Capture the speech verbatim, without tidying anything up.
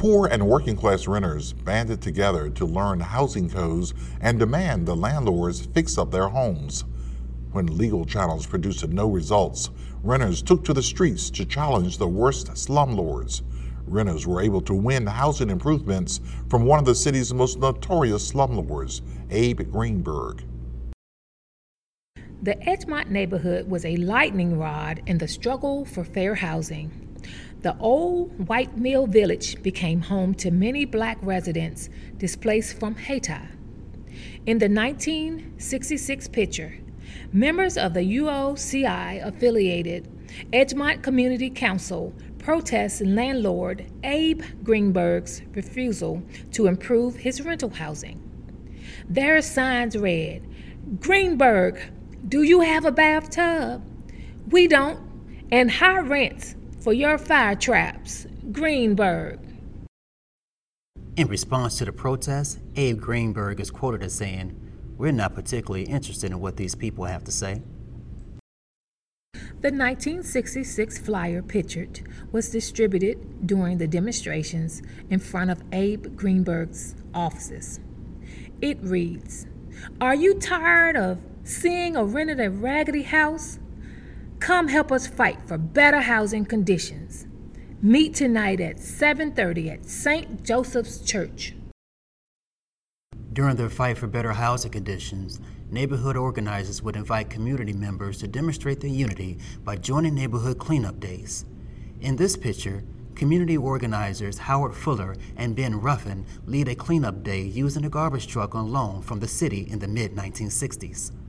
Poor and working class renters banded together to learn housing codes and demand the landlords fix up their homes. When legal channels produced no results, renters took to the streets to challenge the worst slumlords. Renters were able to win housing improvements from one of the city's most notorious slumlords, Abe Greenberg. The Edgemont neighborhood was a lightning rod in the struggle for fair housing. The old White Mill Village became home to many black residents displaced from Haiti. In the nineteen sixty-six picture, members of the U O C I-affiliated Edgemont Community Council protest landlord Abe Greenberg's refusal to improve his rental housing. Their signs read, "Greenberg, do you have a bathtub? We don't, and high rents for your fire traps, Greenberg." In response to the protest, Abe Greenberg is quoted as saying, "We're not particularly interested in what these people have to say." The nineteen sixty-six flyer pictured was distributed during the demonstrations in front of Abe Greenberg's offices. It reads, "Are you tired of seeing or renting a raggedy house? Come help us fight for better housing conditions. Meet tonight at seven thirty at Saint Joseph's Church." During their fight for better housing conditions, neighborhood organizers would invite community members to demonstrate their unity by joining neighborhood cleanup days. In this picture, community organizers Howard Fuller and Ben Ruffin lead a cleanup day using a garbage truck on loan from the city in the mid nineteen sixties.